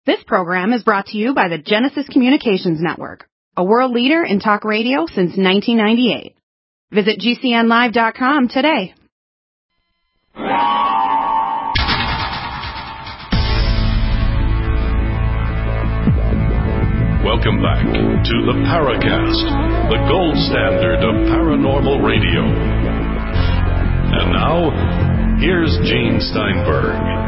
This program is brought to you by the Genesis Communications Network, a world leader in talk radio since 1998. Visit GCNlive.com today. Welcome back to the Paracast, the gold standard of paranormal radio. And now, here's Gene Steinberg.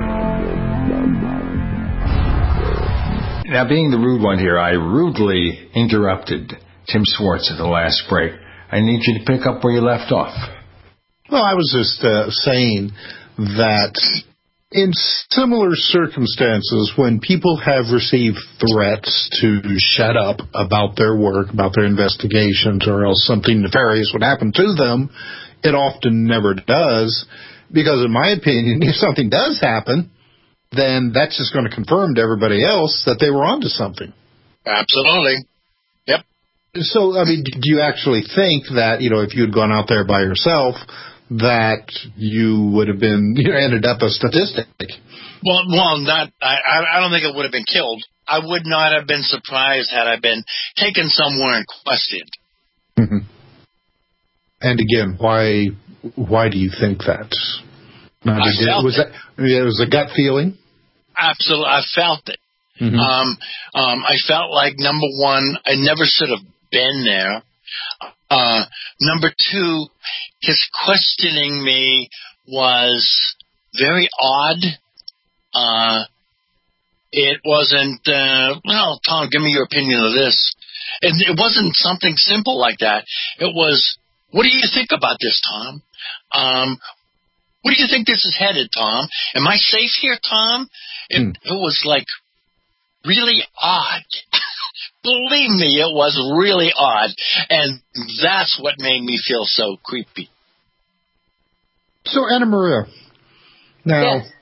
Now, being the rude one here, I rudely interrupted Tim Swartz at the last break. I need you to pick up where you left off. Well, I was just saying that in similar circumstances, when people have received threats to shut up about their work, about their investigations, or else something nefarious would happen to them, it often never does, because in my opinion, if something does happen, then that's just going to confirm to everybody else that they were onto something. Absolutely. Yep. So, I mean, do you actually think that, if you had gone out there by yourself, that you would have been, ended up a statistic? Well, not. I don't think it would have been killed. I would not have been surprised had I been taken somewhere and questioned. Mm-hmm. And again, why do you think that? It was a gut feeling? Absolutely. I felt it. Mm-hmm. I felt like, number one, I never should have been there. Number two, his questioning me was very odd. It wasn't, well, Tom, give me your opinion of this. It wasn't something simple like that. It was, what do you think about this, Tom? Where do you think this is headed, Tom? Am I safe here, Tom? It was like really odd. Believe me, it was really odd. And that's what made me feel so creepy. So, Anna Maria, now, yes.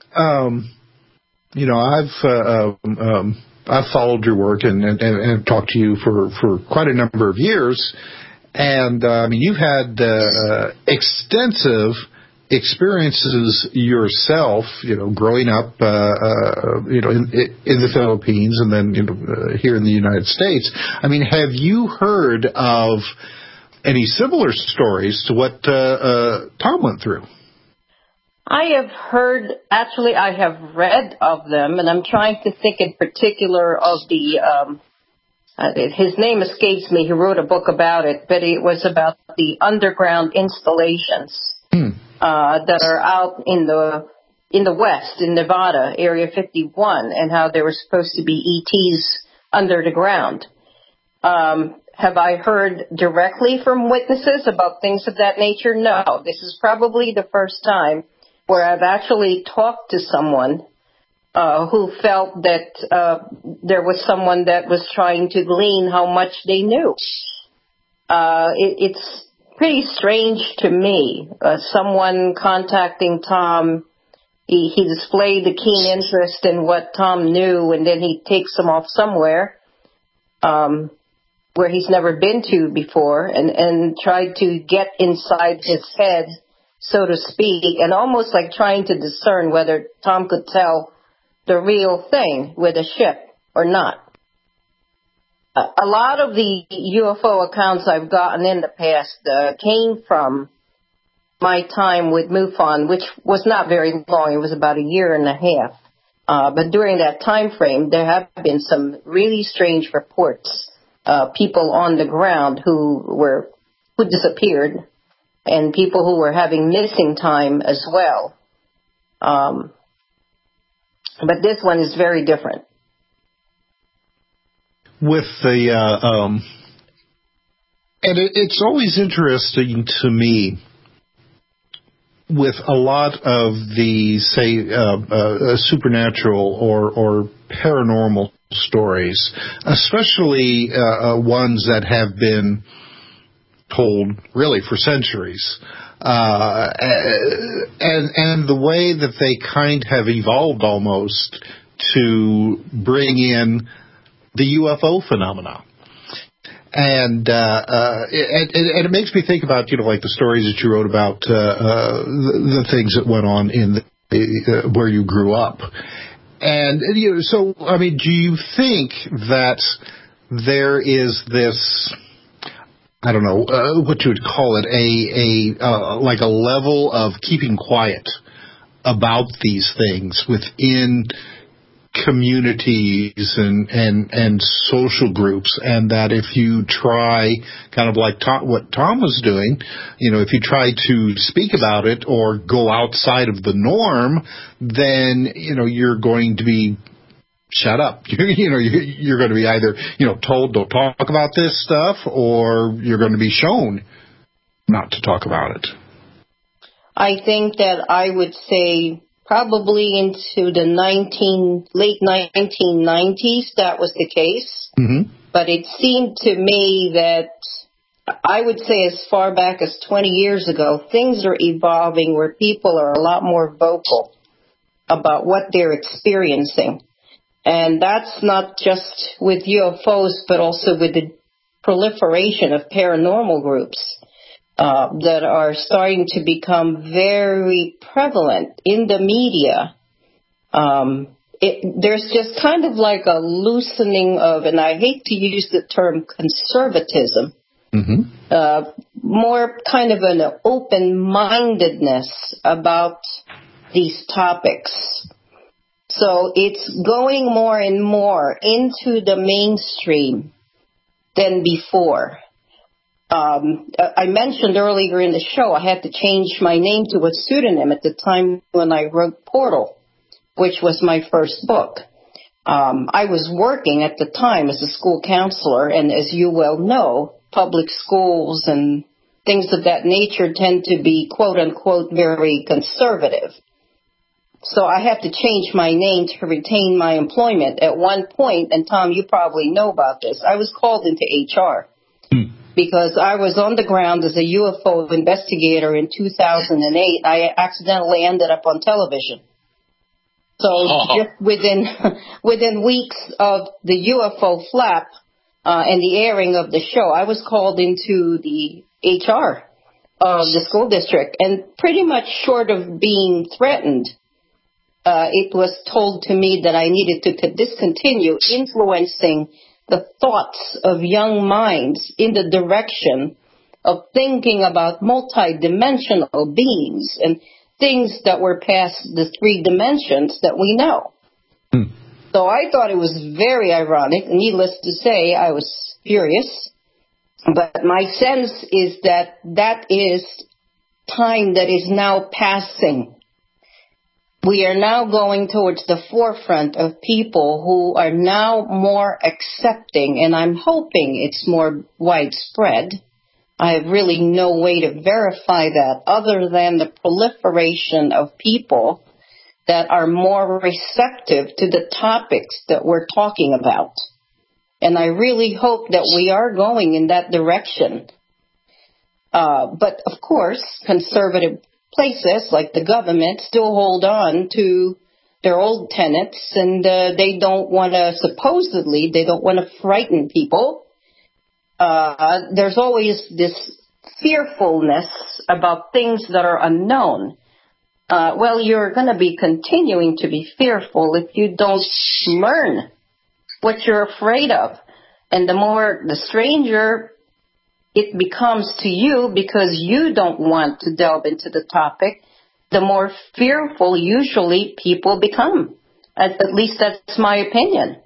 I've followed your work and talked to you for quite a number of years. And, you've had extensive experiences yourself, growing up, in the Philippines and then here in the United States. Have you heard of any similar stories to what Tom went through? I have heard, actually, I have read of them, and I'm trying to think in particular of the, his name escapes me. He wrote a book about it, but it was about the underground installations. That are out in the West, in Nevada, Area 51, and how there were supposed to be ETs under the ground. Have I heard directly from witnesses about things of that nature? No. This is probably the first time where I've actually talked to someone who felt that there was someone that was trying to glean how much they knew. It's pretty strange to me. Someone contacting Tom, he displayed a keen interest in what Tom knew, and then he takes him off somewhere where he's never been to before, and tried to get inside his head, so to speak, and almost like trying to discern whether Tom could tell the real thing with a ship or not. A lot of the UFO accounts I've gotten in the past came from my time with MUFON, which was not very long. It was about a year and a half. But during that time frame, there have been some really strange reports. People on the ground who disappeared, and people who were having missing time as well. But this one is very different. With the, and it's always interesting to me with a lot of the, say, supernatural or paranormal stories, especially ones that have been told really for centuries, and the way that they kind have evolved almost to bring in the UFO phenomena. And it makes me think about, like the stories that you wrote about the things that went on in where you grew up. And so, I mean, do you think that there is this, I don't know what you would call it, like a level of keeping quiet about these things within communities and social groups, and that if you try, kind of like what Tom was doing, if you try to speak about it or go outside of the norm, then you're going to be shut up. You're going to be either told don't talk about this stuff, or you're going to be shown not to talk about it. I think that I would say probably into the late 1990s, that was the case. Mm-hmm. But it seemed to me that, I would say as far back as 20 years ago, things are evolving where people are a lot more vocal about what they're experiencing. And that's not just with UFOs, but also with the proliferation of paranormal groups that are starting to become very prevalent in the media. There's just kind of like a loosening of, and I hate to use the term conservatism, more kind of an open-mindedness about these topics. So it's going more and more into the mainstream than before. I mentioned earlier in the show I had to change my name to a pseudonym at the time when I wrote Portal, which was my first book. I was working at the time as a school counselor, and as you well know, public schools and things of that nature tend to be, quote-unquote, very conservative. So I had to change my name to retain my employment. At one point, and Tom, you probably know about this, I was called into HR. Because I was on the ground as a UFO investigator in 2008. I accidentally ended up on television. So just within weeks of the UFO flap and the airing of the show, I was called into the HR of the school district. And pretty much short of being threatened, it was told to me that I needed to discontinue influencing the thoughts of young minds in the direction of thinking about multidimensional beings and things that were past the 3 dimensions that we know. So I thought it was very ironic. Needless to say, I was furious. But my sense is that that is time that is now passing. We are now going towards the forefront of people who are now more accepting, and I'm hoping it's more widespread. I have really no way to verify that other than the proliferation of people that are more receptive to the topics that we're talking about. And I really hope that we are going in that direction. But, of course, conservative places like the government still hold on to their old tenets, and they don't want to frighten people. There's always this fearfulness about things that are unknown. Well, you're going to be continuing to be fearful if you don't learn what you're afraid of. And the stranger it becomes to you because you don't want to delve into the topic, the more fearful usually people become. At least that's my opinion.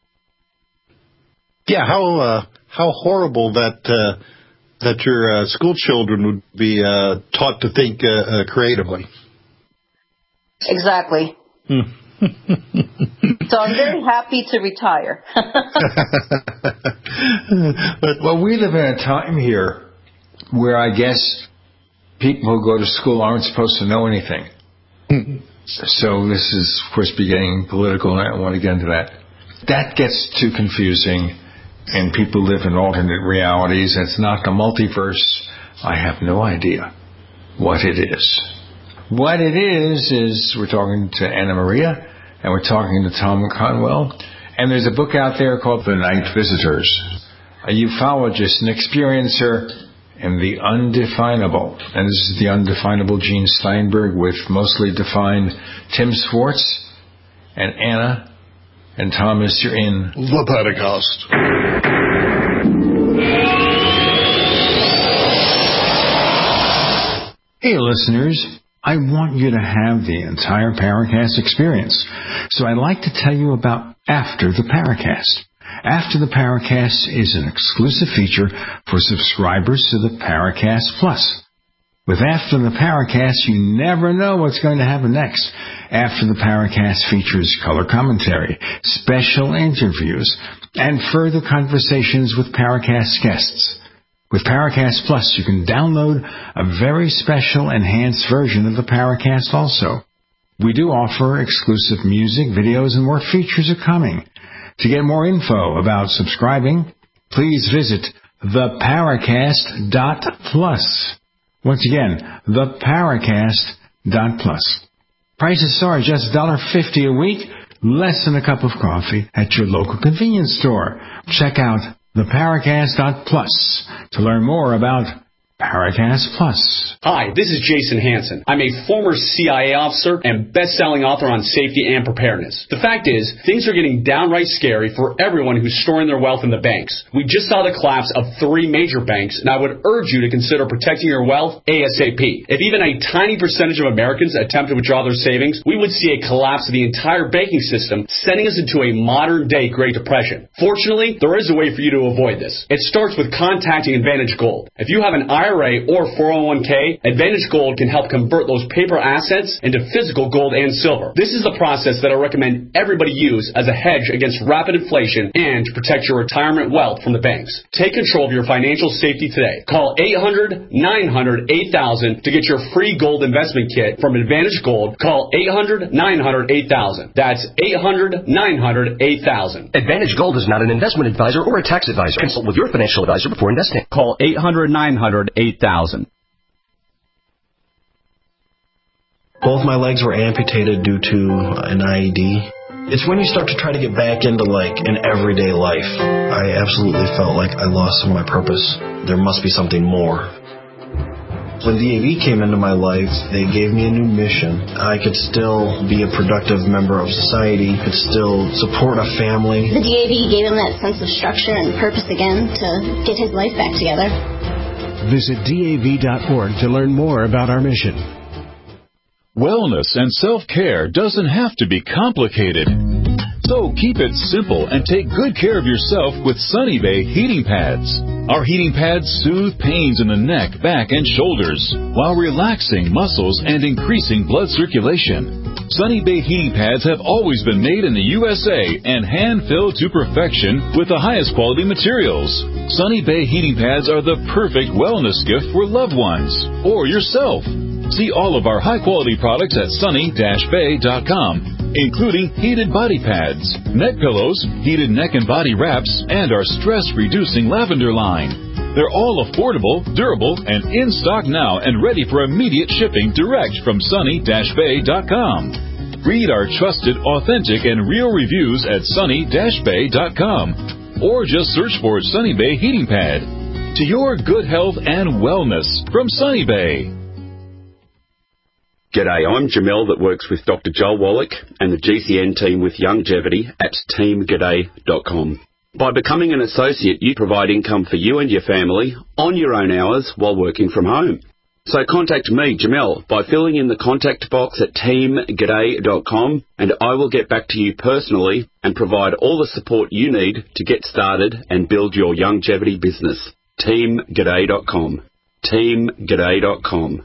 Yeah, how horrible that your school children would be taught to think creatively. Exactly. So I'm very happy to retire. Well, we live in a time here where I guess people who go to school aren't supposed to know anything. So this is, of course, getting political, and I don't want to get into that. That gets too confusing, and people live in alternate realities. It's not the multiverse. I have no idea what it is. What it is we're talking to Anna Maria, and we're talking to Tom Conwell, and there's a book out there called The Night Visitors, a ufologist, an experiencer, and the undefinable. And this is the undefinable Gene Steinberg with mostly defined Tim Swartz. And Anna and Thomas, you're in the Paracast. Hey, listeners. I want you to have the entire Paracast experience. So I'd like to tell you about After the Paracast. After the Paracast is an exclusive feature for subscribers to the Paracast Plus. With After the Paracast, you never know what's going to happen next. After the Paracast features color commentary, special interviews, and further conversations with Paracast guests. With Paracast Plus, you can download a very special enhanced version of the Paracast also. We do offer exclusive music, videos, and more features are coming. To get more info about subscribing, please visit theparacast.plus. Once again, theparacast.plus. Prices are just $1.50 a week, less than a cup of coffee at your local convenience store. Check out theparacast.plus to learn more about Paracast Plus. Hi, this is Jason Hansen. I'm a former CIA officer and best-selling author on safety and preparedness. The fact is, things are getting downright scary for everyone who's storing their wealth in the banks. We just saw the collapse of 3 major banks, and I would urge you to consider protecting your wealth ASAP. If even a tiny percentage of Americans attempt to withdraw their savings, we would see a collapse of the entire banking system, sending us into a modern-day Great Depression. Fortunately, there is a way for you to avoid this. It starts with contacting Advantage Gold. If you have an IRA or 401k, Advantage Gold can help convert those paper assets into physical gold and silver. This is the process that I recommend everybody use as a hedge against rapid inflation and to protect your retirement wealth from the banks. Take control of your financial safety today. Call 800-900-8000 to get your free gold investment kit from Advantage Gold. Call 800-900-8000. That's 800-900-8000. Advantage Gold is not an investment advisor or a tax advisor. Consult with your financial advisor before investing. Call 800-900-8000. Both my legs were amputated due to an IED. It's when you start to try to get back into, an everyday life. I absolutely felt like I lost some of my purpose. There must be something more. When DAV came into my life, they gave me a new mission. I could still be a productive member of society, could still support a family. The DAV gave him that sense of structure and purpose again to get his life back together. Visit DAV.org to learn more about our mission. Wellness and self-care doesn't have to be complicated. So keep it simple and take good care of yourself with Sunny Bay heating pads. Our heating pads soothe pains in the neck, back, and shoulders while relaxing muscles and increasing blood circulation. Sunny Bay heating pads have always been made in the USA and hand-filled to perfection with the highest quality materials. Sunny Bay heating pads are the perfect wellness gift for loved ones or yourself. See all of our high-quality products at sunny-bay.com. Including heated body pads, neck pillows, heated neck and body wraps, and our stress-reducing lavender line. They're all affordable, durable, and in stock now and ready for immediate shipping direct from sunny-bay.com. Read our trusted, authentic, and real reviews at sunny-bay.com or just search for Sunny Bay Heating Pad. To your good health and wellness from Sunny Bay. G'day, I'm Jamel that works with Dr. Joel Wallach and the GCN team with Longevity at teamg'day.com. By becoming an associate, you provide income for you and your family on your own hours while working from home. So contact me, Jamel, by filling in the contact box at teamg'day.com and I will get back to you personally and provide all the support you need to get started and build your longevity business. teamg'day.com. teamg'day.com.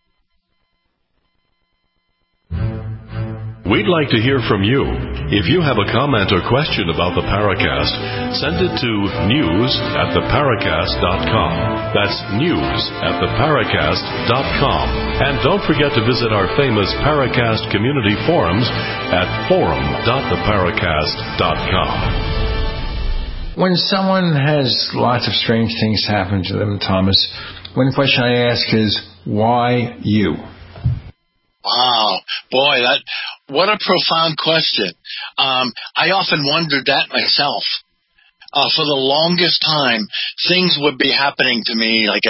We'd like to hear from you. If you have a comment or question about the Paracast, send it to news@theparacast.com. That's news@theparacast.com. And don't forget to visit our famous Paracast community forums at forum.theparacast.com. When someone has lots of strange things happen to them, Thomas, one question I ask is, why you? Wow, boy, what a profound question. I often wondered that myself. For the longest time, things would be happening to me like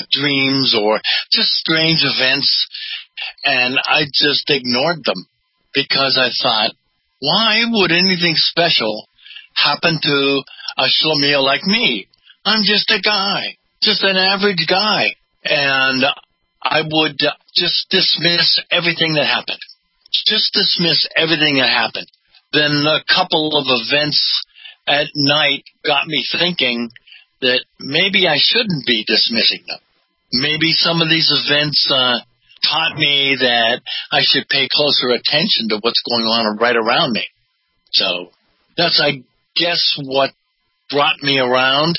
dreams or just strange events, and I just ignored them. because I thought, why would anything special happen to a schlemiel like me? I'm just a guy, just an average guy. And I would just dismiss everything that happened. Just dismiss everything that happened. Then a couple of events at night got me thinking that maybe I shouldn't be dismissing them. Maybe some of these events taught me that I should pay closer attention to what's going on right around me. So that's, I guess, what brought me around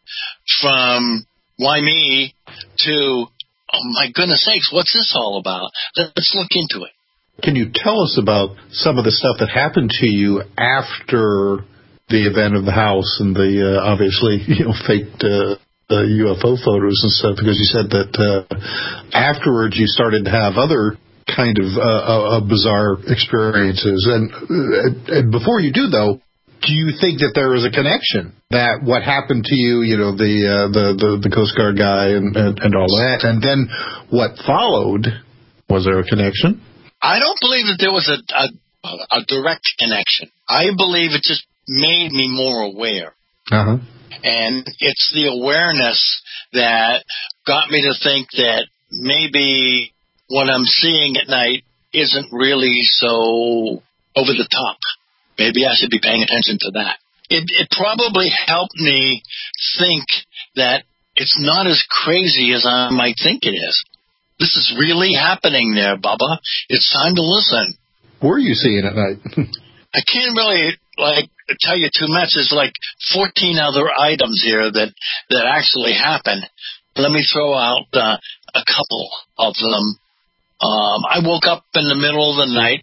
from why me to, oh my goodness sakes, what's this all about? Let's look into it. Can you tell us about some of the stuff that happened to you after the event of the house and the obviously faked UFO photos and stuff? Because you said that afterwards you started to have other kind of bizarre experiences. And before you do, though, do you think that there is a connection that what happened to you, the Coast Guard guy and all that, and then what followed, was there a connection? I don't believe that there was a direct connection. I believe it just made me more aware. Uh-huh. And it's the awareness that got me to think that maybe what I'm seeing at night isn't really so over the top. Maybe I should be paying attention to that. It probably helped me think that it's not as crazy as I might think it is. This is really happening there, Bubba. It's time to listen. What were you seeing at night? I can't really, tell you too much. There's 14 other items here that actually happened. Let me throw out a couple of them. I woke up in the middle of the night.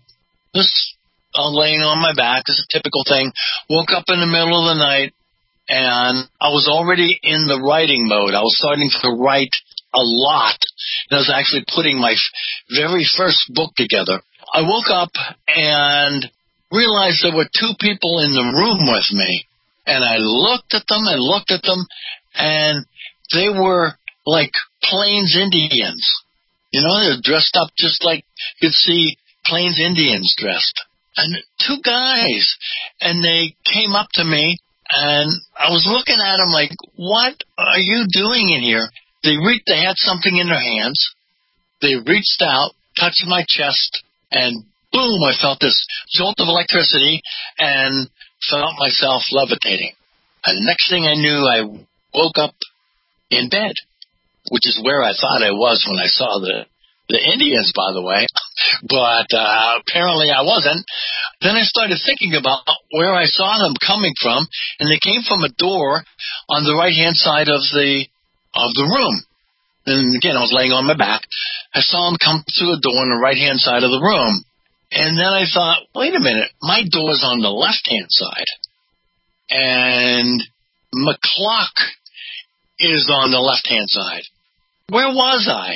Laying on my back. This is a typical thing. Woke up in the middle of the night, and I was already in the writing mode. I was starting to write a lot. And I was actually putting my very first book together. I woke up and realized there were two people in the room with me. And I looked at them, and they were like Plains Indians. They're dressed up just like you'd see Plains Indians dressed. And two guys, and they came up to me, and I was looking at them like, what are you doing in here? They had something in their hands. They reached out, touched my chest, and boom, I felt this jolt of electricity and felt myself levitating. And the next thing I knew, I woke up in bed, which is where I thought I was when I saw the Indians, by the way. But apparently I wasn't. Then I started thinking about where I saw them coming from, and they came from a door on the right-hand side of the room. And again, I was laying on my back. I saw them come through a door on the right-hand side of the room. And then I thought, wait a minute, my door's on the left-hand side. And my clock is on the left-hand side. Where was I,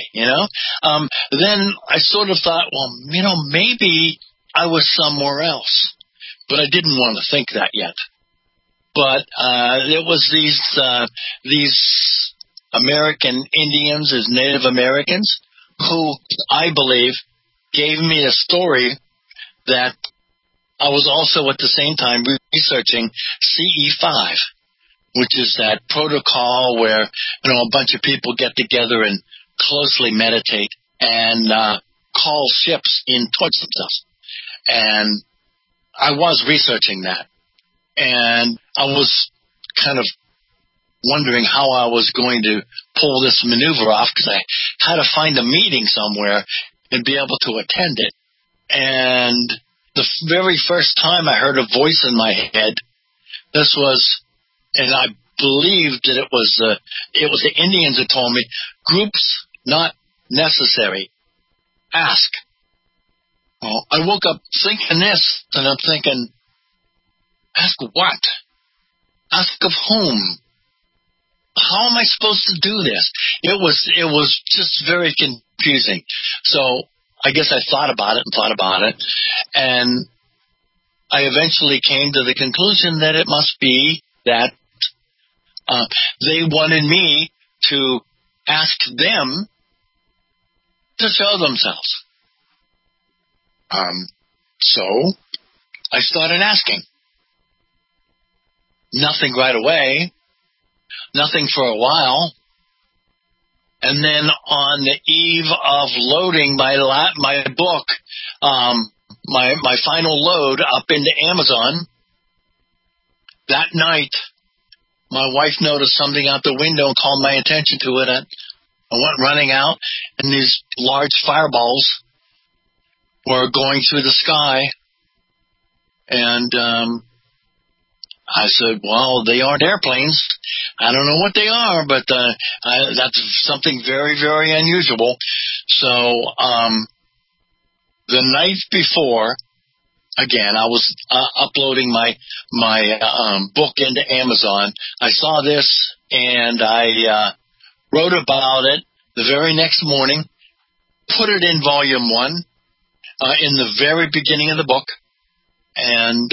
Then I sort of thought, well, maybe I was somewhere else. But I didn't want to think that yet. But there was these American Indians, as Native Americans, who I believe gave me a story that I was also at the same time researching CE5. Which is that protocol where, a bunch of people get together and closely meditate and call ships in towards themselves. And I was researching that. And I was kind of wondering how I was going to pull this maneuver off because I had to find a meeting somewhere and be able to attend it. And the very first time I heard a voice in my head, this was... And I believed that it was the Indians that told me, groups not necessary. Ask. Well, I woke up thinking this, and I'm thinking, ask what? Ask of whom? How am I supposed to do this? It was just very confusing. So I guess I thought about it, and I eventually came to the conclusion that it must be that they wanted me to ask them to show themselves. So I started asking. Nothing right away. Nothing for a while. And then on the eve of loading my book, my final load up into Amazon, that night, my wife noticed something out the window and called my attention to it. I went running out, and these large fireballs were going through the sky. And I said, well, they aren't airplanes. I don't know what they are, but that's something very, very unusual. So the night before, again, I was uploading my book into Amazon. I saw this, and I wrote about it the very next morning, put it in volume 1 in the very beginning of the book, and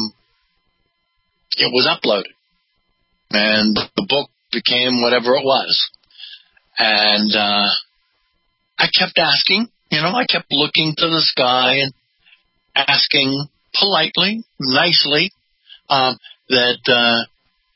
it was uploaded. And the book became whatever it was. And I kept asking, I kept looking to the sky and asking politely, nicely, that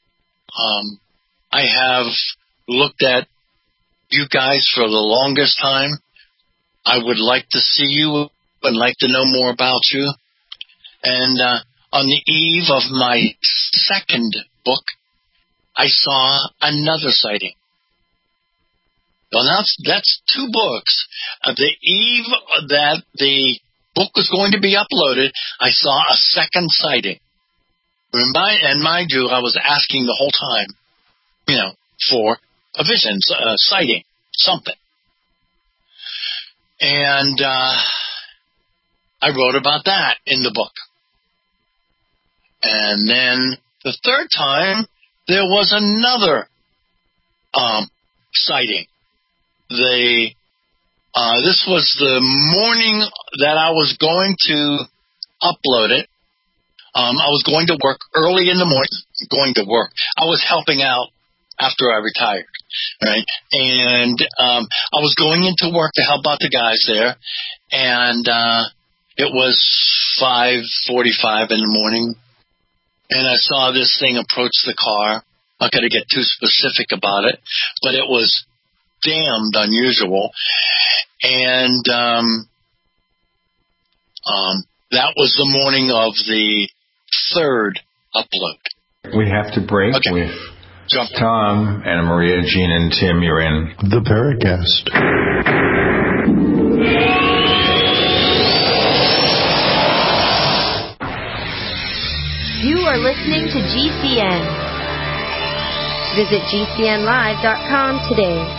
I have looked at you guys for the longest time. I would like to see you and like to know more about you. And on the eve of my second book, I saw another sighting. Well, that's 2 books. The eve that the book was going to be uploaded, I saw a second sighting. And mind you, I was asking the whole time, for a vision, a sighting, something. And I wrote about that in the book. And then the third time, there was another sighting. This was the morning that I was going to upload it. I was going to work early in the morning. I was helping out after I retired, right? And I was going into work to help out the guys there, and it was 5:45 in the morning. And I saw this thing approach the car. I'm not going to get too specific about it, but it was damned unusual. And that was the morning of the third upload. We have to break with Tom, Anna Maria, Gene, and Tim. You're in the Paracast. You are listening to GCN. Visit GCNlive.com today.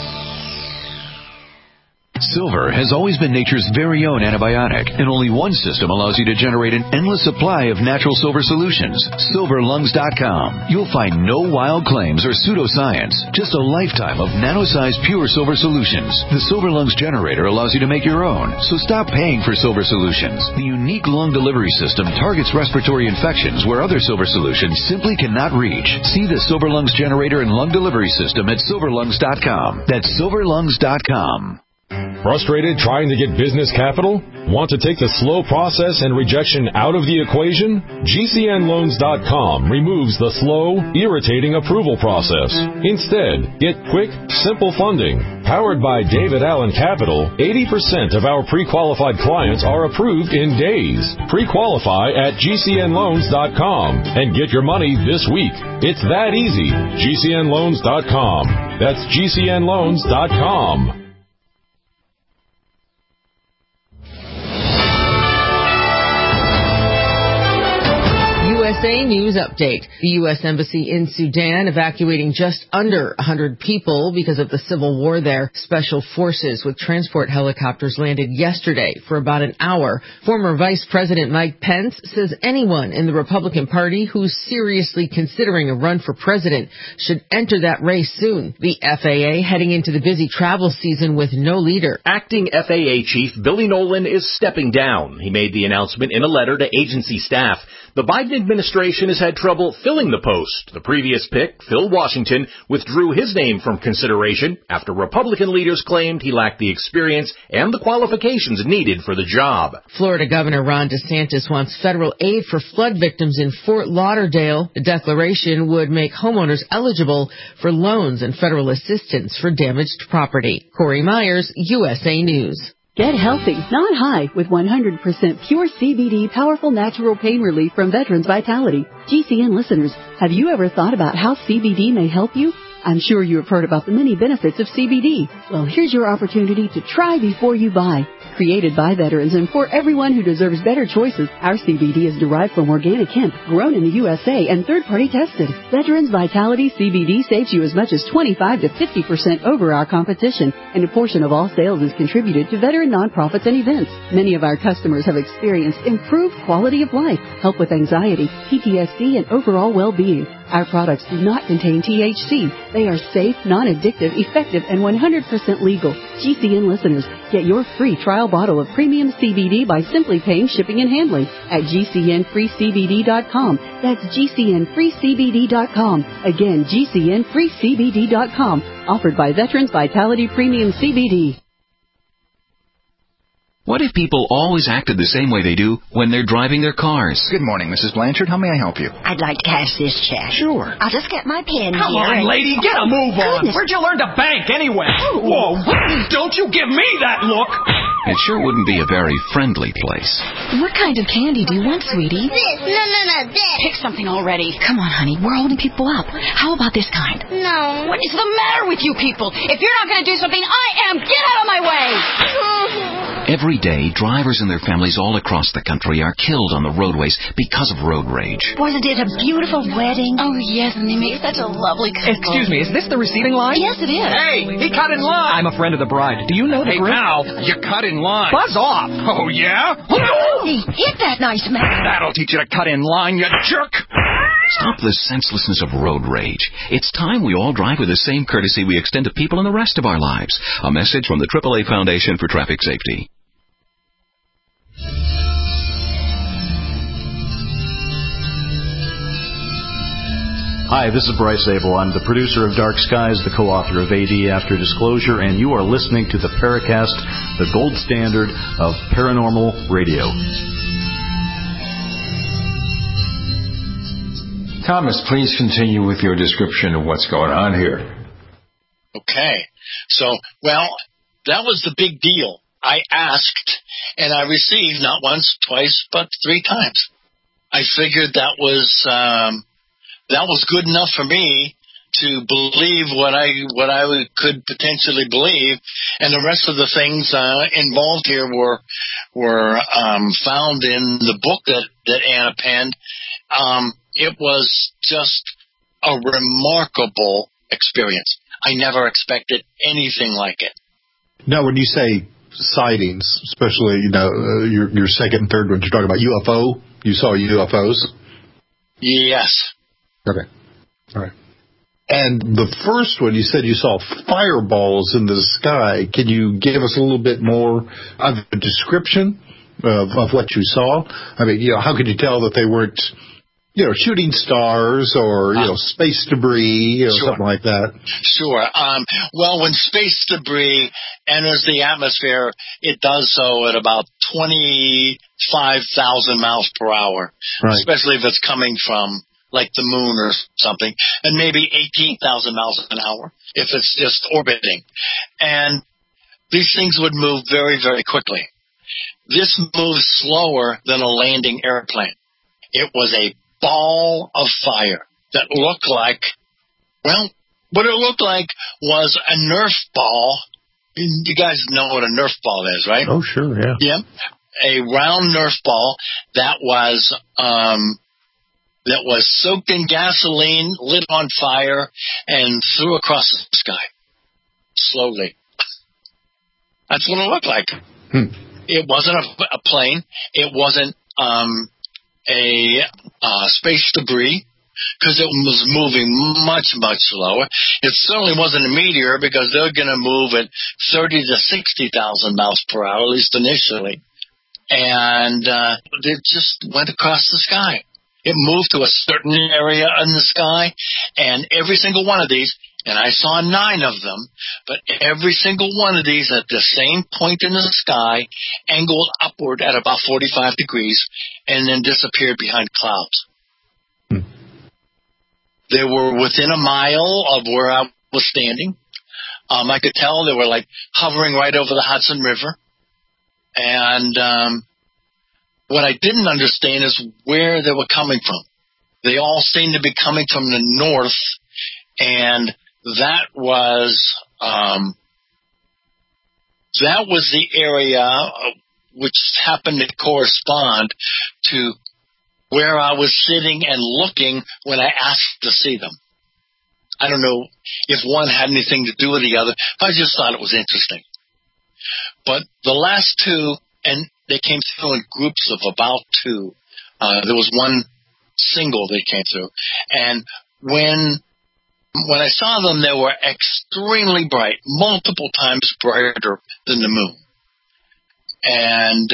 Silver has always been nature's very own antibiotic, and only one system allows you to generate an endless supply of natural silver solutions. SilverLungs.com. You'll find no wild claims or pseudoscience, just a lifetime of nano-sized pure silver solutions. The Silver Lungs generator allows you to make your own, so stop paying for silver solutions. The unique lung delivery system targets respiratory infections where other silver solutions simply cannot reach. See the Silver Lungs generator and lung delivery system at SilverLungs.com. That's SilverLungs.com. Frustrated trying to get business capital? Want to take the slow process and rejection out of the equation? GCNloans.com removes the slow, irritating approval process. Instead, get quick, simple funding. Powered by David Allen Capital, 80% of our pre-qualified clients are approved in days. Pre-qualify at GCNloans.com and get your money this week. It's that easy. GCNloans.com. That's GCNloans.com. USA News Update. The U.S. Embassy in Sudan evacuating just under 100 people because of the civil war there. Special forces with transport helicopters landed yesterday for about an hour. Former Vice President Mike Pence says anyone in the Republican Party who's seriously considering a run for president should enter that race soon. The FAA heading into the busy travel season with no leader. Acting FAA Chief Billy Nolan is stepping down. He made the announcement in a letter to agency staff. The Biden administration administration has had trouble filling the post. The previous pick, Phil Washington, withdrew his name from consideration after Republican leaders claimed he lacked the experience and the qualifications needed for the job. Florida Governor Ron DeSantis wants federal aid for flood victims in Fort Lauderdale. The declaration would make homeowners eligible for loans and federal assistance for damaged property. Corey Myers, USA News. Get healthy, not high, with 100% pure CBD powerful natural pain relief from Veterans Vitality. GCN listeners, have you ever thought about how CBD may help you? I'm sure you have heard about the many benefits of CBD. Well, here's your opportunity to try before you buy. Created by veterans and for everyone who deserves better choices, our CBD is derived from organic hemp, grown in the USA and third-party tested. Veterans Vitality CBD saves you as much as 25 to 50% over our competition, and a portion of all sales is contributed to veteran nonprofits and events. Many of our customers have experienced improved quality of life, help with anxiety, PTSD, and overall well-being. Our products do not contain THC. They are safe, non-addictive, effective, and 100% legal. GCN listeners, get your free trial bottle of premium CBD by simply paying shipping and handling at GCNFreeCBD.com. That's GCNFreeCBD.com. Again, GCNFreeCBD.com. Offered by Veterans Vitality Premium CBD. What if people always acted the same way they do when they're driving their cars? Good morning, Mrs. Blanchard. How may I help you? I'd like to cash this check. Sure. I'll just get my pen Come here. on, lady, get a move on. Goodness. Where'd you learn to bank anyway? Oh. Whoa, don't you give me that look. It sure wouldn't be a very friendly place. What kind of candy do you want, sweetie? This. No, this. Pick something already. Come on, honey. We're holding people up. How about this kind? No. What is the matter with you people? If you're not going to do something, I am. Get out of my way. Every day, drivers and their families all across the country are killed on the roadways because of road rage. Wasn't it a beautiful wedding? Oh, yes, and they make such a lovely couple. Excuse me, is this the receiving line? Yes, it is. Hey, he cut in line. I'm a friend of the bride. Do you know the group? Hey, pal, you cut in line. Buzz off. Oh, yeah? Hey, hit that nice man. That'll teach you to cut in line, you jerk. Stop the senselessness of road rage. It's time we all drive with the same courtesy we extend to people in the rest of our lives. A message from the AAA Foundation for Traffic Safety. Hi, this is Bryce Abel. I'm the producer of Dark Skies, the co-author of AD After Disclosure, and you are listening to the Paracast, the gold standard of paranormal radio. Thomas, please continue with your description of what's going on here. Okay. So, well, that was the big deal. I asked, and I received not once, twice, but 3 times. I figured that was good enough for me to believe what I could potentially believe, and the rest of the things involved here were found in the book that Anna penned. It was just a remarkable experience. I never expected anything like it. Now, when you say sightings, especially, your second and third one, you're talking about UFO? You saw UFOs? Yes. Okay. All right. And the first one, you said you saw fireballs in the sky. Can you give us a little bit more of a description of what you saw? I mean, how could you tell that they weren't, shooting stars or, space debris or something like that? Sure. Well, when space debris enters the atmosphere, it does so at about 25,000 miles per hour, right. Especially if it's coming from, like, the moon or something, and maybe 18,000 miles an hour if it's just orbiting. And these things would move very, very quickly. This moves slower than a landing airplane. It was a ball of fire that looked like, well, what it looked like was a Nerf ball. You guys know what a Nerf ball is, right? Oh, sure, yeah. Yeah. A round Nerf ball that was soaked in gasoline, lit on fire, and threw across the sky. Slowly. That's what it looked like. It wasn't a plane. It wasn't a space debris, because it was moving much, much slower. It certainly wasn't a meteor, because they're going to move at 30 to 60,000 miles per hour, at least initially. And it just went across the sky. it moved to a certain area in the sky, and every single one of these, and I saw 9 of them, but every single one of these at the same point in the sky angled upward at about 45 degrees and then disappeared behind clouds. They were within a mile of where I was standing. I could tell they were like hovering right over the Hudson River. And what I didn't understand is where they were coming from. They all seemed to be coming from the north, and that was the area which happened to correspond to where I was sitting and looking when I asked to see them. I don't know if one had anything to do with the other. I just thought it was interesting. But the last 2, and they came through in groups of about 2. There was one single that came through. And when I saw them, they were extremely bright, multiple times brighter than the moon. And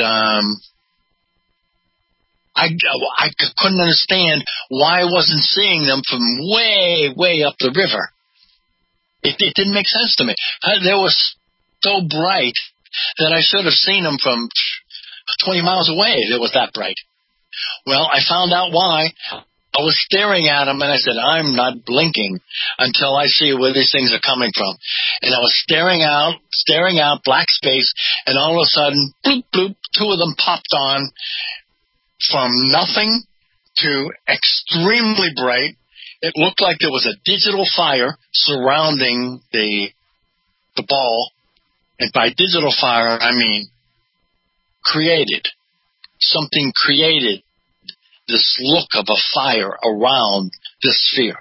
I couldn't understand why I wasn't seeing them from way, way up the river. It didn't make sense to me. They were so bright that I should have seen them from 20 miles away. It was that bright. Well, I found out why. I was staring at them, and I said, I'm not blinking until I see where these things are coming from. And I was staring out, black space, and all of a sudden, bloop, bloop, 2 of them popped on from nothing to extremely bright. It looked like there was a digital fire surrounding the ball. And by digital fire, I mean created. Something created this look of a fire around this sphere.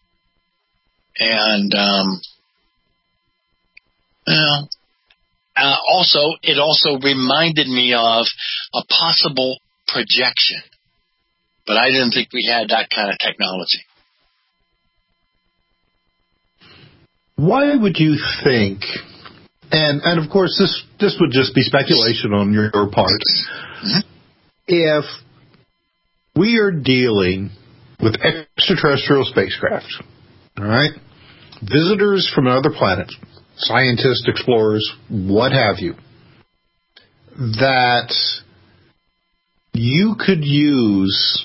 And it also reminded me of a possible projection. But I didn't think we had that kind of technology. Why would you think, and of course this would just be speculation on your part, if we are dealing with extraterrestrial spacecraft, all right, visitors from another planet, scientists, explorers, what have you, that you could use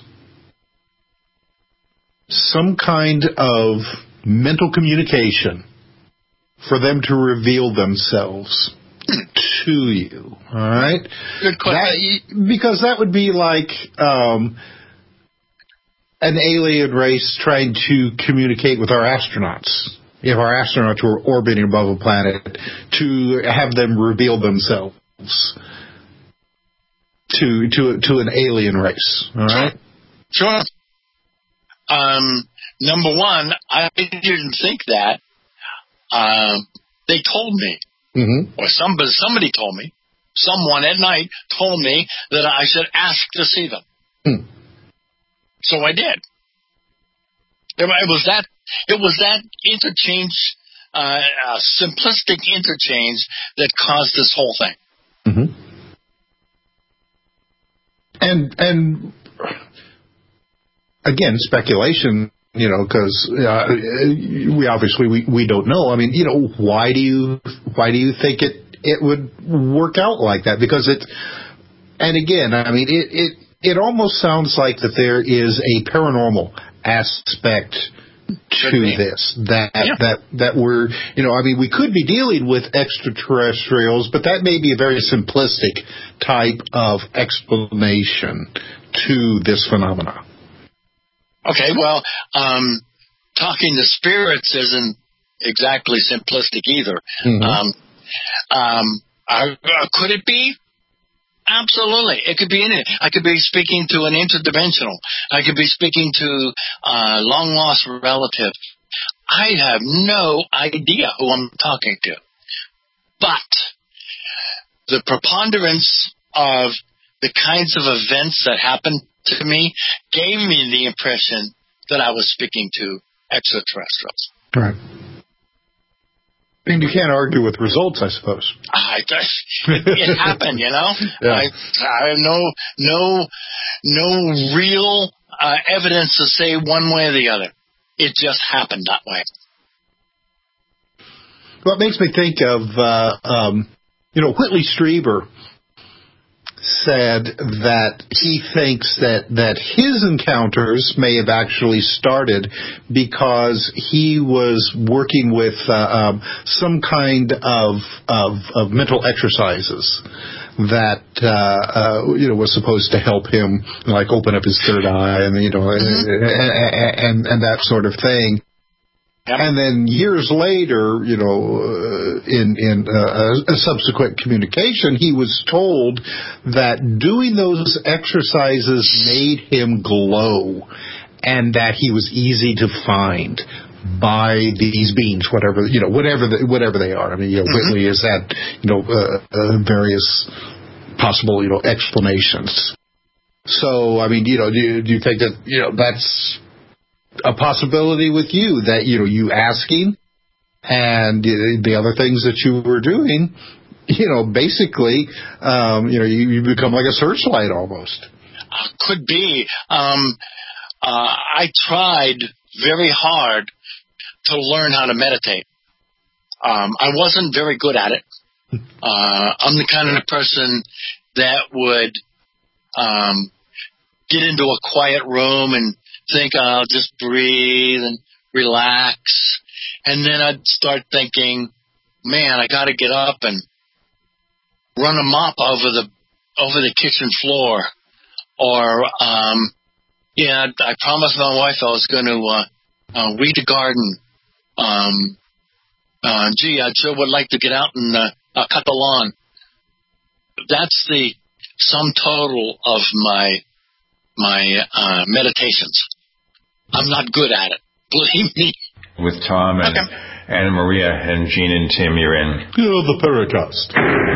some kind of mental communication for them to reveal themselves to you, all right? Good question. Because that would be like an alien race trying to communicate with our astronauts. If our astronauts were orbiting above a planet, to have them reveal themselves to an alien race, all right? Sure. Number one, I didn't think that. They told me, or somebody told me, someone at night told me that I should ask to see them. So I did. It was that interchange, simplistic interchange that caused this whole thing. And again, speculation, because we obviously don't know. I mean, why do you think it would work out like that? Because and again, I mean, it almost sounds like that there is a paranormal aspect to this, that we're, I mean, we could be dealing with extraterrestrials, but that may be a very simplistic type of explanation to this phenomena. Okay, well, talking to spirits isn't exactly simplistic either. Could it be? Absolutely. It could be anything. I could be speaking to an interdimensional. I could be speaking to a long-lost relative. I have no idea who I'm talking to. But the preponderance of the kinds of events that happened to me gave me the impression that I was speaking to extraterrestrials. Right. And you can't argue with results, I suppose. It happened, Yeah. I have no real evidence to say one way or the other. It just happened that way. Well, it makes me think of, Whitley Strieber said that he thinks that his encounters may have actually started because he was working with some kind of mental exercises that was supposed to help him, like open up his third eye and and that sort of thing. And then years later, in a subsequent communication, he was told that doing those exercises made him glow, and that he was easy to find by these beings, whatever they are. I mean, Whitley has had various possible explanations. So, I mean, do you think that that's a possibility with you, that you asking and the other things that you were doing, basically, you become like a searchlight almost. Could be. I tried very hard to learn how to meditate. I wasn't very good at it. I'm the kind of person that would get into a quiet room and think I'll just breathe and relax, and then I'd start thinking, man, I got to get up and run a mop over the kitchen floor, or I promised my wife I was going to weed the garden. Gee, I sure would like to get out and cut the lawn. That's the sum total of my meditations. I'm not good at it, believe me. With Tom and Anna Maria and Gene and Tim, you're in. The Paracast.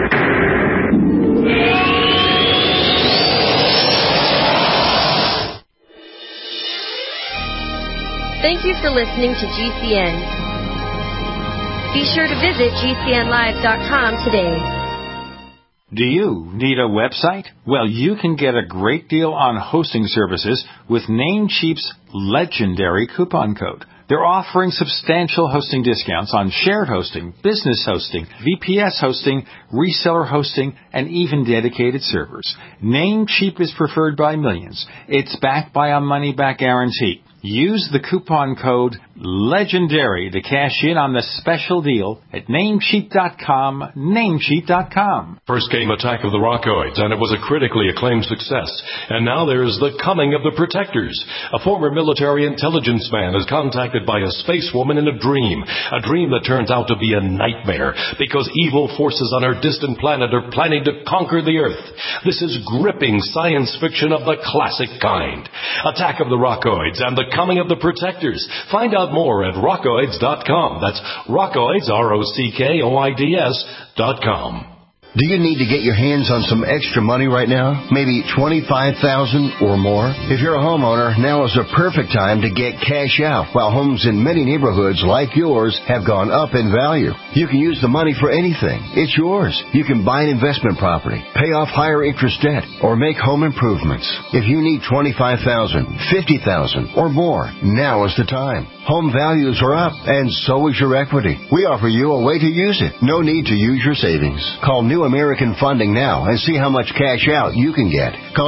Thank you for listening to GCN. Be sure to visit GCNlive.com today. Do you need a website? Well, you can get a great deal on hosting services with Namecheap's legendary coupon code. They're offering substantial hosting discounts on shared hosting, business hosting, VPS hosting, reseller hosting, and even dedicated servers. Namecheap is preferred by millions. It's backed by a money-back guarantee. Use the coupon code LEGENDARY to cash in on the special deal at Namecheap.com, Namecheap.com. First came Attack of the Rockoids, and it was a critically acclaimed success. And now there's The Coming of the Protectors. A former military intelligence man is contacted by a space woman in a dream that turns out to be a nightmare because evil forces on our distant planet are planning to conquer the Earth. This is gripping science fiction of the classic kind. Attack of the Rockoids and The Coming of the Protectors. Find out more at rockoids.com. That's rockoids, ROCKOIDS.com. Do you need to get your hands on some extra money right now? Maybe $25,000 or more? If you're a homeowner, now is the perfect time to get cash out while homes in many neighborhoods like yours have gone up in value. You can use the money for anything. It's yours. You can buy an investment property, pay off higher interest debt, or make home improvements. If you need $25,000, $50,000 or more, now is the time. Home values are up, and so is your equity. We offer you a way to use it. No need to use your savings. Call New American Funding now and see how much cash out you can get. Call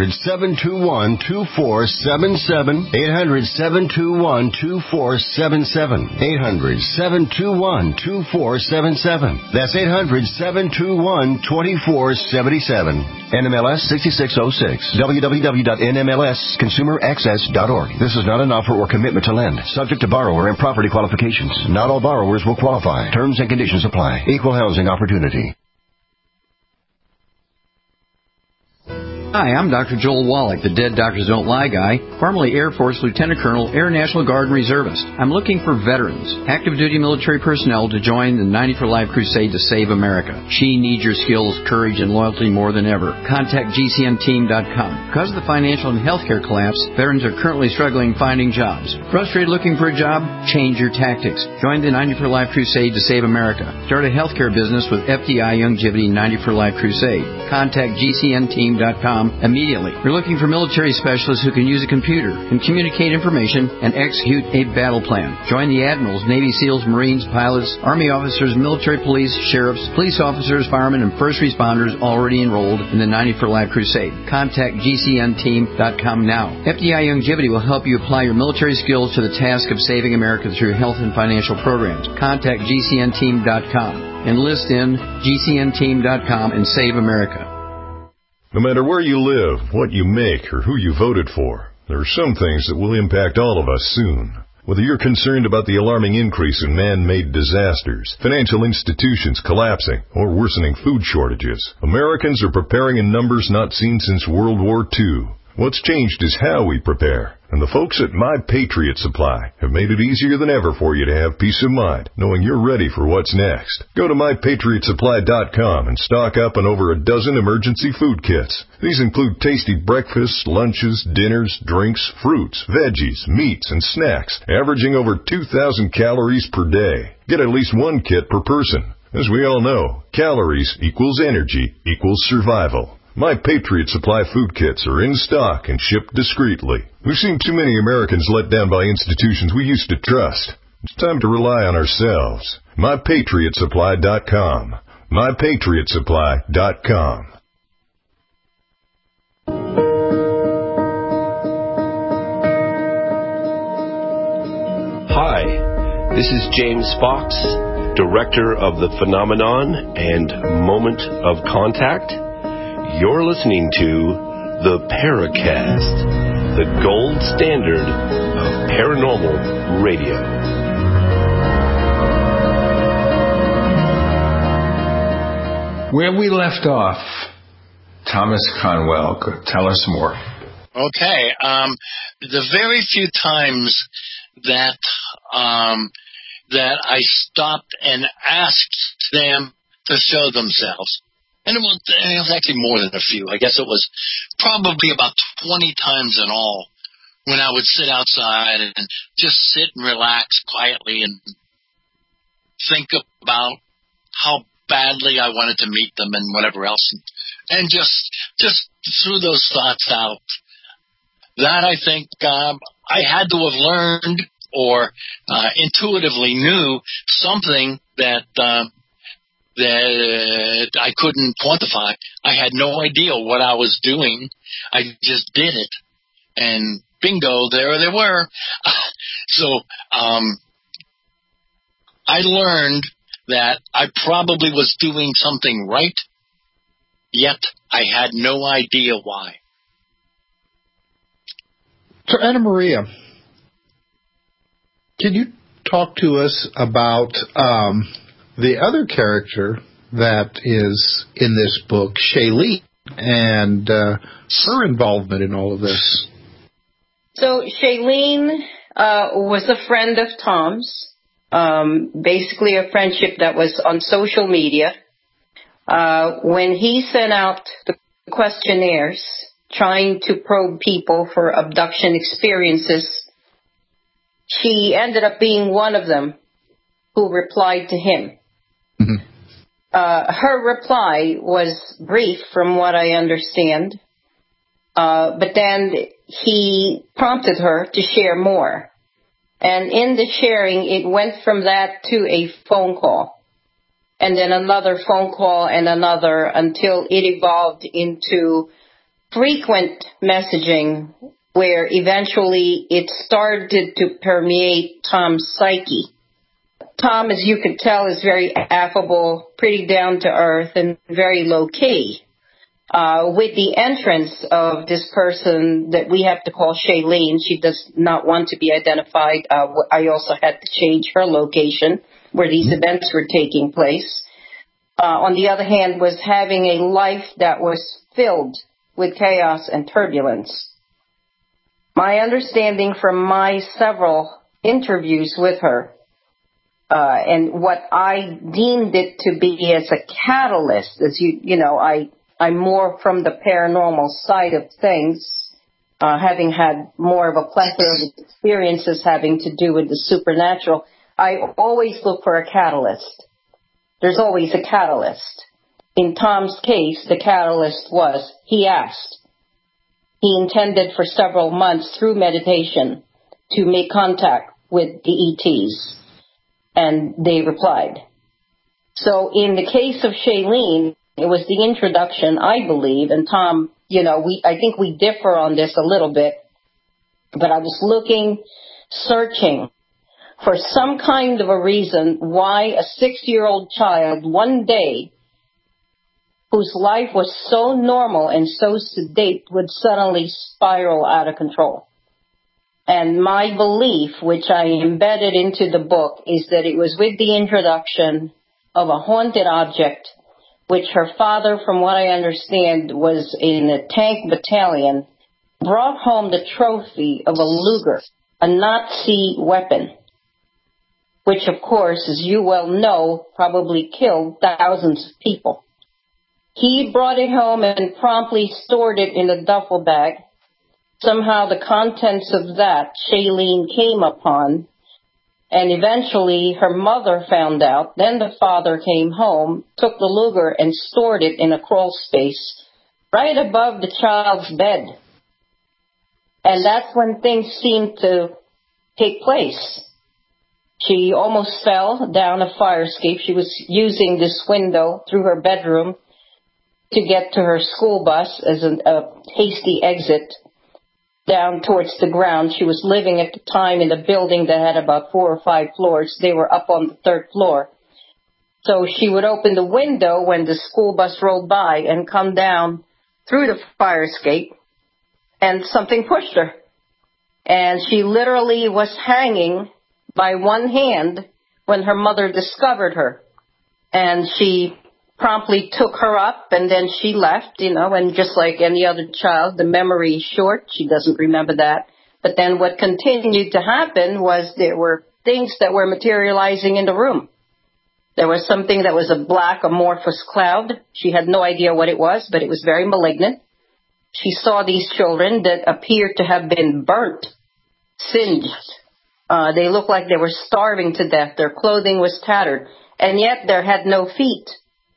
800-721-2477. 800-721-2477. 800-721-2477. That's 800-721-2477. NMLS 6606. www.nmlsconsumeraccess.org. This is not an offer or commitment to lend. Subject to borrower and property qualifications. Not all borrowers will qualify. Terms and conditions apply. Equal housing opportunity. Hi, I'm Dr. Joel Wallach, the Dead Doctors Don't Lie guy, formerly Air Force Lieutenant Colonel, Air National Guard Reservist. I'm looking for veterans, active duty military personnel to join the 90 for Life crusade to save America. She needs your skills, courage, and loyalty more than ever. Contact GCNteam.com. Because of the financial and healthcare collapse, veterans are currently struggling finding jobs. Frustrated looking for a job? Change your tactics. Join the 90 for Life crusade to save America. Start a healthcare business with FDI Longevity 90 for Life crusade. Contact GCNteam.com militaryspecialist.com immediately. You're looking for military specialists who can use a computer and communicate information and execute a battle plan. Join the admirals, Navy SEALs, Marines, pilots, Army officers, military police, sheriffs, police officers, firemen, and first responders already enrolled in the 90 for Life Crusade. Contact GCNteam.com now. FDI Longevity will help you apply your military skills to the task of saving America through health and financial programs. Contact GCNteam.com. Enlist in GCNteam.com and save America. No matter where you live, what you make, or who you voted for, there are some things that will impact all of us soon. Whether you're concerned about the alarming increase in man-made disasters, financial institutions collapsing, or worsening food shortages, Americans are preparing in numbers not seen since World War II. What's changed is how we prepare. And the folks at My Patriot Supply have made it easier than ever for you to have peace of mind, knowing you're ready for what's next. Go to MyPatriotSupply.com and stock up on over a dozen emergency food kits. These include tasty breakfasts, lunches, dinners, drinks, fruits, veggies, meats, and snacks, averaging over 2,000 calories per day. Get at least one kit per person. As we all know, calories equals energy equals survival. My Patriot Supply food kits are in stock and shipped discreetly. We've seen too many Americans let down by institutions we used to trust. It's time to rely on ourselves. MyPatriotSupply.com. MyPatriotSupply.com. Hi, this is James Fox, Director of the Phenomenon and Moment of Contact. You're listening to the Paracast, the gold standard of paranormal radio. Where we left off, Thomas Conwell, tell us more. Okay. The very few times that I stopped and asked them to show themselves, and it was actually more than a few. I guess it was probably about 20 times in all when I would sit outside and just sit and relax quietly and think about how badly I wanted to meet them and whatever else. And just threw those thoughts out. That I think I had to have learned or intuitively knew something that I couldn't quantify. I had no idea what I was doing. I just did it. And bingo, there they were. So I learned that I probably was doing something right, yet I had no idea why. So, Anna Maria, can you talk to us about the other character that is in this book, Shailene, and her involvement in all of this? So Shailene was a friend of Tom's, basically a friendship that was on social media. When he sent out the questionnaires trying to probe people for abduction experiences, she ended up being one of them who replied to him. Mm-hmm. Her reply was brief from what I understand, but then he prompted her to share more. And in the sharing, it went from that to a phone call, and then another phone call and another, until it evolved into frequent messaging, where eventually it started to permeate Tom's psyche. Tom, as you could tell, is very affable, pretty down to earth, and very low-key. With the entrance of this person that we have to call Shailene, she does not want to be identified. I also had to change her location where these events were taking place. On the other hand, was having a life that was filled with chaos and turbulence. My understanding from my several interviews with her, and what I deemed it to be as a catalyst, as I'm more from the paranormal side of things, having had more of a plethora of experiences having to do with the supernatural. I always look for a catalyst. There's always a catalyst. In Tom's case, the catalyst was he asked he intended for several months through meditation to make contact with the ETs. And they replied. So in the case of Shailene, it was the introduction, I believe, and Tom, I think we differ on this a little bit, but I was searching for some kind of a reason why a 6-year-old child one day whose life was so normal and so sedate would suddenly spiral out of control. And my belief, which I embedded into the book, is that it was with the introduction of a haunted object, which her father, from what I understand, was in a tank battalion, brought home the trophy of a Luger, a Nazi weapon, which, of course, as you well know, probably killed thousands of people. He brought it home and promptly stored it in a duffel bag. Somehow the contents of that Shailene came upon, and eventually her mother found out. Then the father came home, took the Luger, and stored it in a crawl space right above the child's bed. And that's when things seemed to take place. She almost fell down a fire escape. She was using this window through her bedroom to get to her school bus as a hasty exit down towards the ground. She was living at the time in a building that had about 4 or 5 floors. They were up on the 3rd floor. So she would open the window when the school bus rolled by and come down through the fire escape, and something pushed her. And she literally was hanging by one hand when her mother discovered her. And she promptly took her up, and then she left, and just like any other child, the memory is short. She doesn't remember that. But then what continued to happen was there were things that were materializing in the room. There was something that was a black amorphous cloud. She had no idea what it was, but it was very malignant. She saw these children that appeared to have been burnt, singed. They looked like they were starving to death. Their clothing was tattered, and yet they had no feet.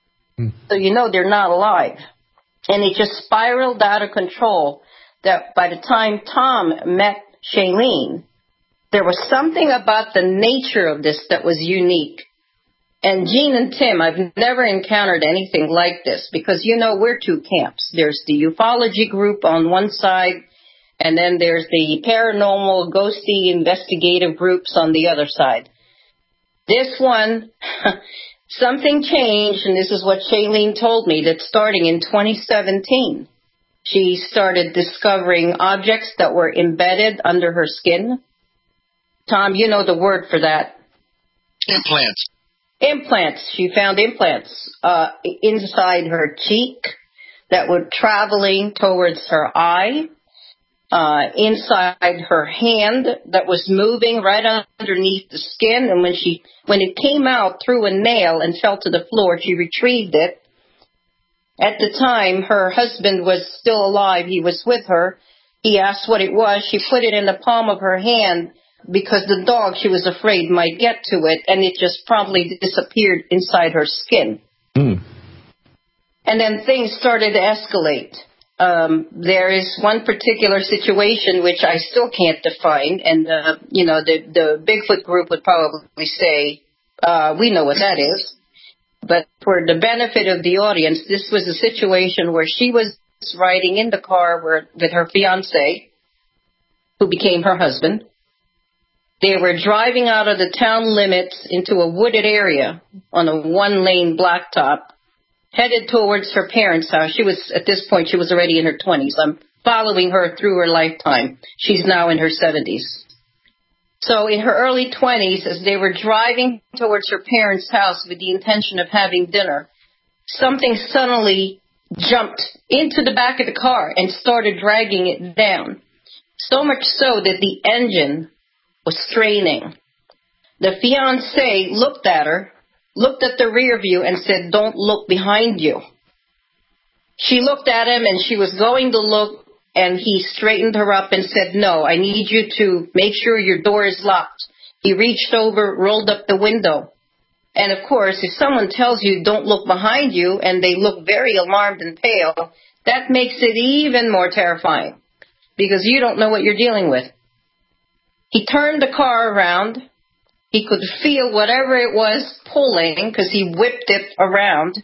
So they're not alive. And it just spiraled out of control that by the time Tom met Shailene, there was something about the nature of this that was unique. And Gene and Tim, I've never encountered anything like this because, we're 2 camps. There's the ufology group on one side, and then there's the paranormal, ghosty, investigative groups on the other side. This one... Something changed, and this is what Shailene told me, that starting in 2017, she started discovering objects that were embedded under her skin. Tom, you know the word for that. Implants. Implants. She found implants inside her cheek that were traveling towards her eye, inside her hand that was moving right underneath the skin. And when it came out through a nail and fell to the floor, she retrieved it. At the time, her husband was still alive. He was with her. He asked what it was. She put it in the palm of her hand because the dog, she was afraid, might get to it, and it just promptly disappeared inside her skin. And then things started to escalate. There is one particular situation which I still can't define, and the Bigfoot group would probably say, we know what that is. But for the benefit of the audience, this was a situation where she was riding in the car with her fiancé, who became her husband. They were driving out of the town limits into a wooded area on a 1-lane blacktop, headed towards her parents' house. At this point, she was already in her 20s. I'm following her through her lifetime. She's now in her 70s. So in her early 20s, as they were driving towards her parents' house with the intention of having dinner, something suddenly jumped into the back of the car and started dragging it down. So much so that the engine was straining. The fiancé looked at her, looked at the rear view and said, "Don't look behind you." She looked at him and she was going to look, and he straightened her up and said, "No, I need you to make sure your door is locked." He reached over, rolled up the window. And of course, if someone tells you don't look behind you and they look very alarmed and pale, that makes it even more terrifying. because you don't know what you're dealing with. He turned the car around. He could feel whatever it was pulling because he whipped it around.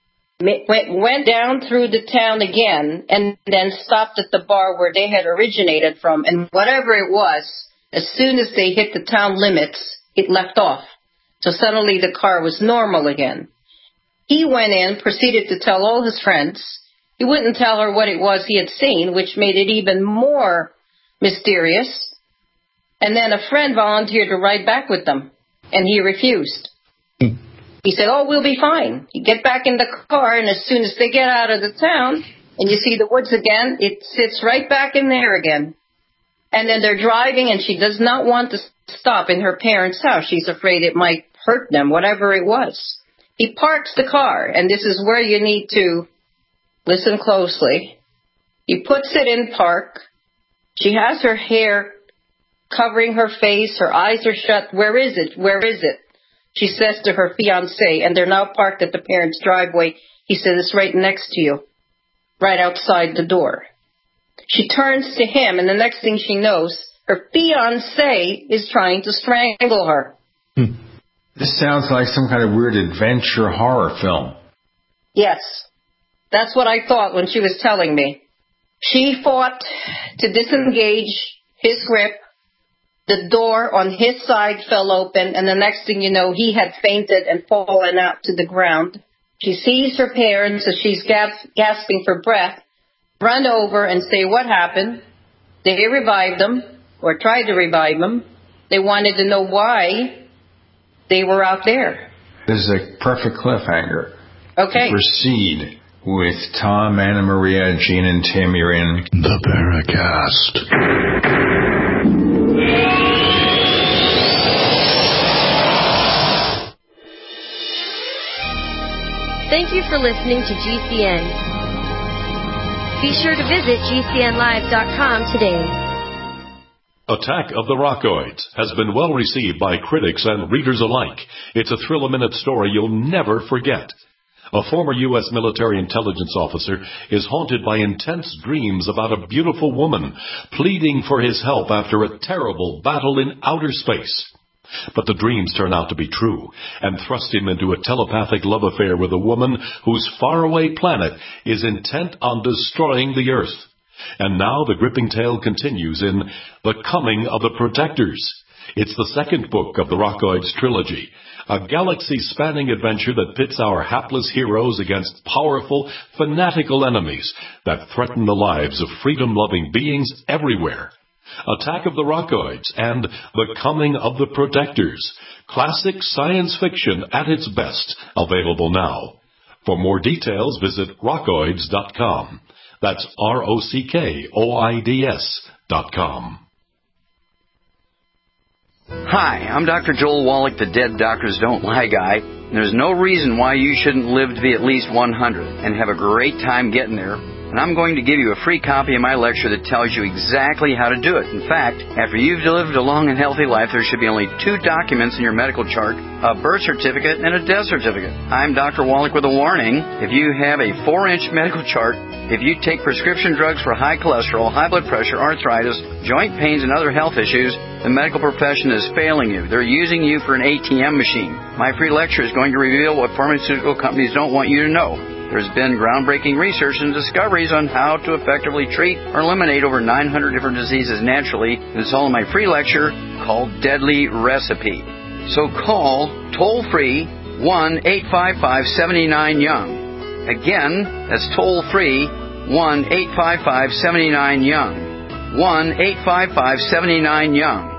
Went down through the town again and then stopped at the bar where they had originated from. And whatever it was, as soon as they hit the town limits, it left off. So suddenly the car was normal again. He went in, proceeded to tell all his friends. He wouldn't tell her what it was he had seen, which made it even more mysterious. And then a friend volunteered to ride back with them, and he refused. He said, oh, we'll be fine. You get back in the car, and as soon as they get out of the town and you see the woods again, it sits right back in there again. And then they're driving, and she does not want to stop in her parents' house. She's afraid it might hurt them, whatever it was. He parks the car, and this is where you need to listen closely. He puts it in park. She has her hair covering her face. Her eyes are shut. Where is it? Where is it? She says to her fiancé, and they're now parked at the parents' driveway. He says, it's right next to you, right outside the door. She turns to him, and the next thing she knows, her fiancé is trying to strangle her. This sounds like some kind of weird adventure horror film. Yes, that's what I thought when she was telling me. She fought to disengage his grip. The door on his side fell open, and the next thing you know, he had fainted and fallen out to the ground. She sees her parents as she's gasping for breath, run over and say what happened. They revived them, or tried to revive them. They wanted to know why they were out there. This is a perfect cliffhanger. Okay. Proceed with Tom, Anna Maria, Gene, and Tim. You're in the Paracast. Thank you for listening to GCN. Be sure to visit GCNlive.com today. Attack of the Rockoids has been well received by critics and readers alike. It's a thrill-a-minute story you'll never forget. A former U.S. military intelligence officer is haunted by intense dreams about a beautiful woman pleading for his help after a terrible battle in outer space. But the dreams turn out to be true and thrust him into a telepathic love affair with a woman whose faraway planet is intent on destroying the Earth. And now the gripping tale continues in The Coming of the Protectors. It's the second book of the Rockoids trilogy, a galaxy-spanning adventure that pits our hapless heroes against powerful, fanatical enemies that threaten the lives of freedom-loving beings everywhere. Attack of the Rockoids and The Coming of the Protectors. Classic science fiction at its best. Available now. For more details, visit rockoids.com. That's ROCKOIDS.com. Hi, I'm Dr. Joel Wallach, the Dead Doctors Don't Lie guy. There's no reason why you shouldn't live to be at least 100 and have a great time getting there. And I'm going to give you a free copy of my lecture that tells you exactly how to do it. In fact, after you've lived a long and healthy life, there should be only 2 documents in your medical chart, a birth certificate and a death certificate. I'm Dr. Wallach with a warning. If you have a 4-inch medical chart, if you take prescription drugs for high cholesterol, high blood pressure, arthritis, joint pains, and other health issues, the medical profession is failing you. They're using you for an ATM machine. My free lecture is going to reveal what pharmaceutical companies don't want you to know. There's been groundbreaking research and discoveries on how to effectively treat or eliminate over 900 different diseases naturally. It's all in my free lecture called Deadly Recipe. So call toll-free 1-855-79-YOUNG. Again, that's toll-free 1-855-79-YOUNG. 1-855-79-YOUNG.